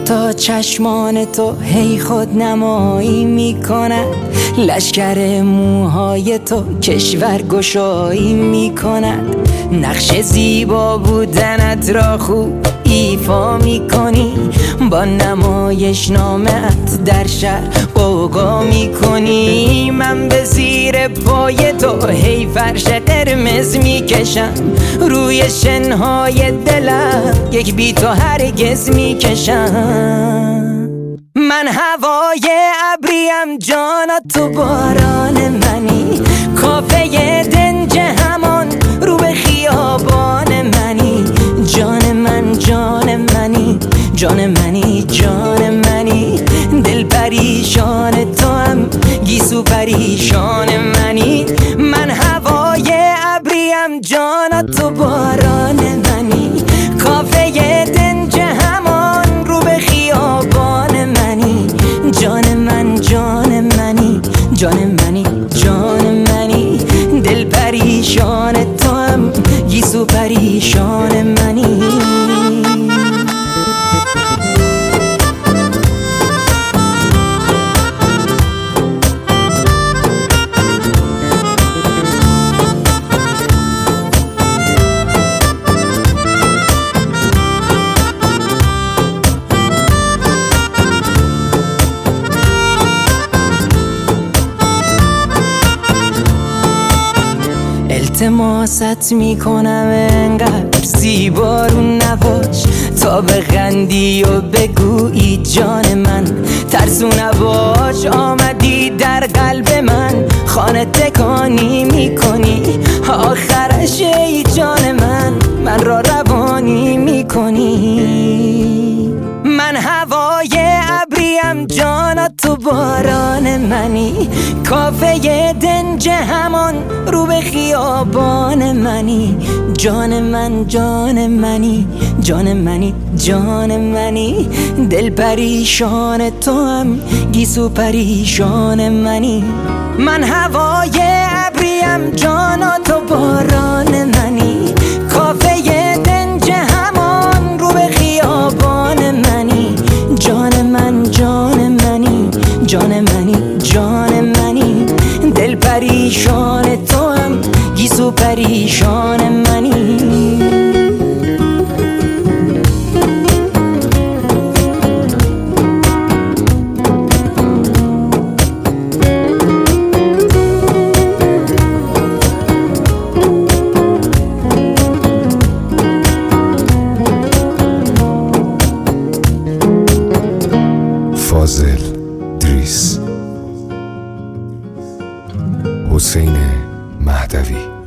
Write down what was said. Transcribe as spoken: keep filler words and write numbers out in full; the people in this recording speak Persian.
تا چشمان تو هی خود نمایی میکند، لشکر موهای تو کشور گشایی میکند. نقش زیبا بودنت را خوب ایفا میکنی، با نمایش نامت در شهر غوغا میکنی. من به زیر پای تو هی فرش قرمز میکشم، روی شنهای دلم یک بی تو هرگز میکشم. من هوای ابریم جانا تو باران منی، کافه دنج همان رو به خیابان منی. جان من جان منی، جان منی جان منی، دل پریشان تو هم گیسو پریشان منی. من هوای ابریم جانا تو باران منی، کافه دنج همان رو به خیابان منی. جان من جان منی، جان منی جان منی، دل پریشان تو هم گیسو پریشان منی. التماست میکنم انقدر زیبا رو نباش، تا بخندی و بگویی جان من ترسو نباش. آمدی در قلب من خانه تکانی میکنی، آخرش ای جان من من را روانی میکنی. من هوای ابریم جانا تو باران منی، کافه دنج همان رو به خیابان منی. جان من جان منی، جان منی جان منی، دل پریشان تو هم گیسو پریشان منی. من هوای ابریم جانا تو باران منی، کافه دنج همان رو به خیابان منی. جان من جان منی، جان منی جان منی، دل پریشان تو هم گیسو پریشان منی. فاضل دریس، حسین مهدوی.